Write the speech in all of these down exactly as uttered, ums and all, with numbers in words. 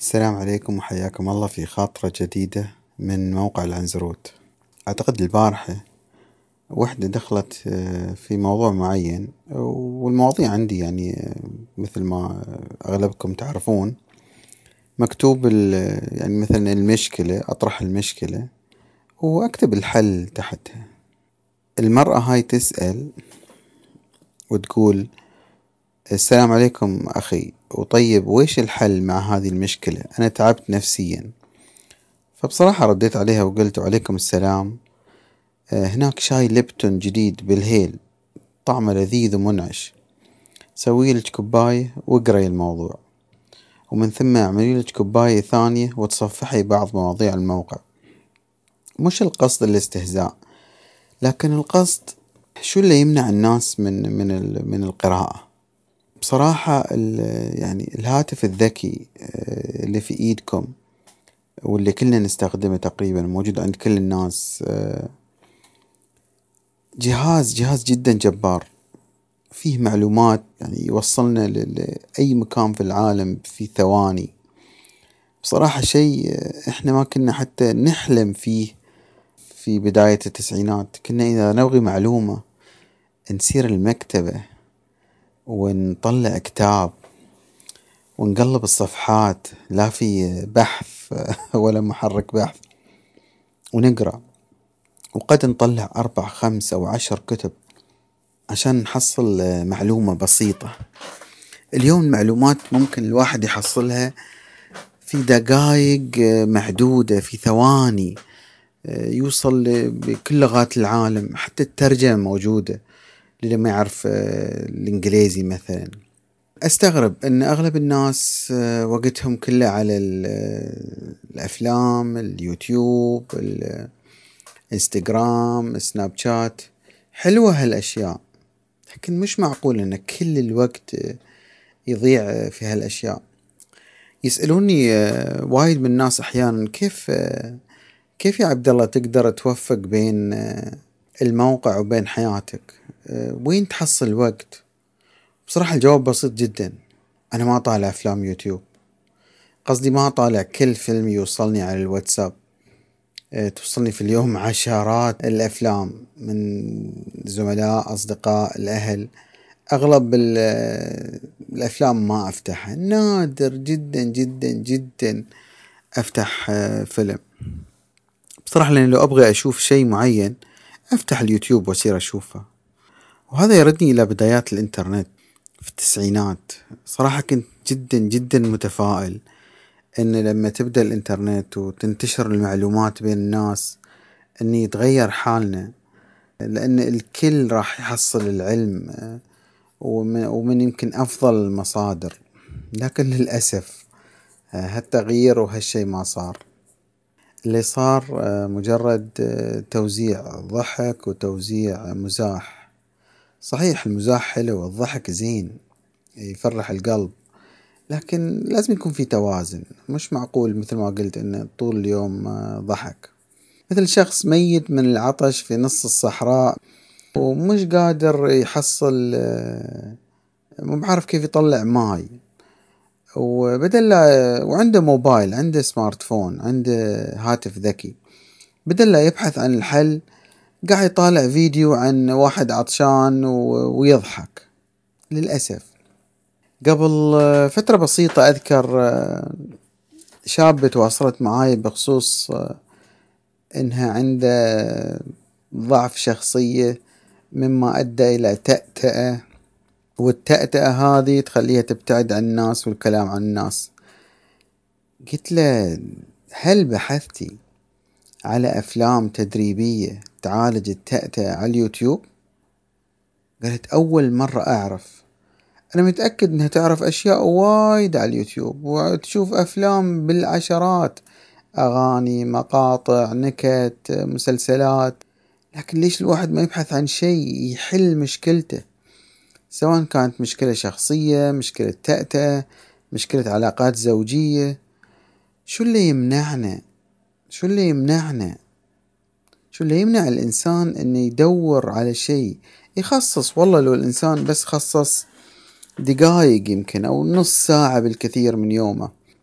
السلام عليكم وحياكم الله في خاطرة جديدة من موقع العنزروت. أعتقد البارحة وحدة دخلت في موضوع معين، والمواضيع عندي يعني مثل ما أغلبكم تعرفون مكتوب يعني مثلا المشكلة، أطرح المشكلة وأكتب الحل تحتها. المرأة هاي تسأل وتقول: السلام عليكم أخي، وطيب ويش الحل مع هذه المشكلة؟ أنا تعبت نفسيا. فبصراحة رديت عليها وقلت: وعليكم السلام، هناك شاي ليبتون جديد بالهيل طعمه لذيذ ومنعش، سوي لك كوباية واقرأي الموضوع، ومن ثم اعملي لك كوباية ثانية وتصفحي بعض مواضيع الموقع. مش القصد الاستهزاء، لكن القصد شو اللي يمنع الناس من من من القراءة. بصراحة يعني الهاتف الذكي اللي في ايدكم واللي كلنا نستخدمه تقريبا، موجود عند كل الناس، جهاز جهاز جدا جبار، فيه معلومات يعني يوصلنا لأي مكان في العالم في ثواني. بصراحة شيء احنا ما كنا حتى نحلم فيه في بداية التسعينات. كنا إذا نبغي معلومة نسير المكتبة ونطلع كتاب ونقلب الصفحات، لا في بحث ولا محرك بحث، ونقرأ، وقد نطلع أربع خمس أو عشر كتب عشان نحصل معلومة بسيطة. اليوم المعلومات ممكن الواحد يحصلها في دقائق محدودة، في ثواني، يوصل بكل لغات العالم، حتى الترجمة موجودة للي ما يعرف الإنجليزي مثلا. أستغرب أن أغلب الناس وقتهم كله على الأفلام، اليوتيوب، الانستغرام، السناب شات. حلوة هالأشياء، لكن مش معقول أن كل الوقت يضيع في هالأشياء. يسألوني وايد من الناس أحيانا: كيف كيف يا عبد الله تقدر توفق بين الموقع وبين حياتك؟ وين تحصل الوقت؟ بصراحة الجواب بسيط جدا: أنا ما طالع أفلام يوتيوب، قصدي ما طالع كل فيلم يوصلني على الواتساب. توصلني في اليوم عشرات الأفلام من زملاء، أصدقاء، الأهل. أغلب الأفلام ما أفتحها، نادر جدا جدا جدا أفتح فيلم بصراحة، لأن لو أبغى أشوف شيء معين أفتح اليوتيوب وأصير أشوفه. وهذا يردني إلى بدايات الإنترنت في التسعينات. صراحة كنت جدا جدا متفائل أن لما تبدأ الإنترنت وتنتشر المعلومات بين الناس أن يتغير حالنا، لأن الكل راح يحصل العلم ومن يمكن أفضل المصادر. لكن للأسف هالتغيير وهالشي ما صار. اللي صار مجرد توزيع ضحك وتوزيع مزاح. صحيح المزاح حلو والضحك زين يفرح القلب، لكن لازم يكون في توازن. مش معقول مثل ما قلت إن طول اليوم ضحك، مثل شخص ميت من العطش في نص الصحراء ومش قادر يحصل، مو بعرف كيف يطلع ماي، وبدل وعنده موبايل، عنده سمارت فون، عنده هاتف ذكي، بدل لا يبحث عن الحل قاعد يطالع فيديو عن واحد عطشان ويضحك. للأسف قبل فترة بسيطة أذكر شابة تواصلت معاي بخصوص إنها عنده ضعف شخصية مما أدى إلى تأتأة، والتأتأة هذه تخليها تبتعد عن الناس والكلام عن الناس. قلت له: هل بحثتي على أفلام تدريبية تعالج التأتأة على اليوتيوب؟ قالت: أول مرة أعرف. أنا متأكد أنها تعرف أشياء وايد على اليوتيوب وتشوف أفلام بالعشرات، أغاني، مقاطع، نكت، مسلسلات، لكن ليش الواحد ما يبحث عن شيء يحل مشكلته، سواء كانت مشكلة شخصية، مشكلة تأتأة، مشكلة علاقات زوجية؟ شو اللي يمنعنا شو اللي يمنعنا شو اللي يمنع الإنسان أنه يدور على شيء يخصص؟ والله لو الإنسان بس خصص دقائق يمكن أو نص ساعة بالكثير من يومه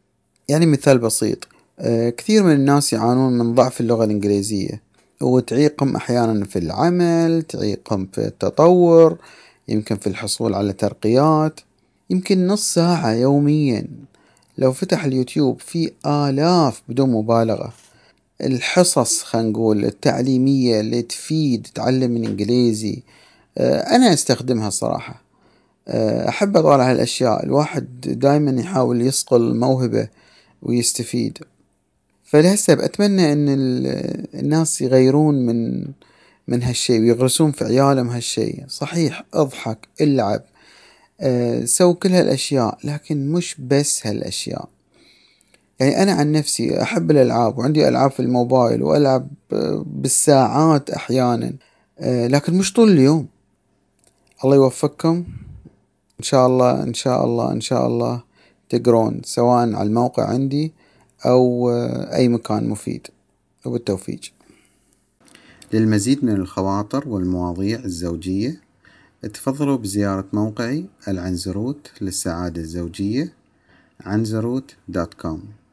يعني مثال بسيط، كثير من الناس يعانون من ضعف اللغة الإنجليزية، وتعيقهم أحيانا في العمل، تعيقهم في التطور، يمكن في الحصول على ترقيات. يمكن نص ساعة يوميا لو فتح اليوتيوب في آلاف بدون مبالغة الحصص خلينا نقول التعليمية اللي تفيد تعلم من إنجليزي. أنا أستخدمها صراحة، أحب أطالع هالأشياء. الواحد دايما يحاول يصقل موهبة ويستفيد. فلهسه أتمنى أن الناس يغيرون من من هالشي ويغرسون في عيالهم هالشي. صحيح اضحك العب أه سوي كل هالأشياء، لكن مش بس هالأشياء. يعني أنا عن نفسي أحب الألعاب وعندي ألعاب في الموبايل وألعب بالساعات أحيانا، أه لكن مش طول اليوم. الله يوفقكم إن شاء الله إن شاء الله إن شاء الله تقرون سواء على الموقع عندي أو أي مكان مفيد، وبالتوفيق. للمزيد من الخواطر والمواضيع الزوجية تفضلوا بزيارة موقعي العنزروت للسعادة الزوجية عنزروت دوت كوم.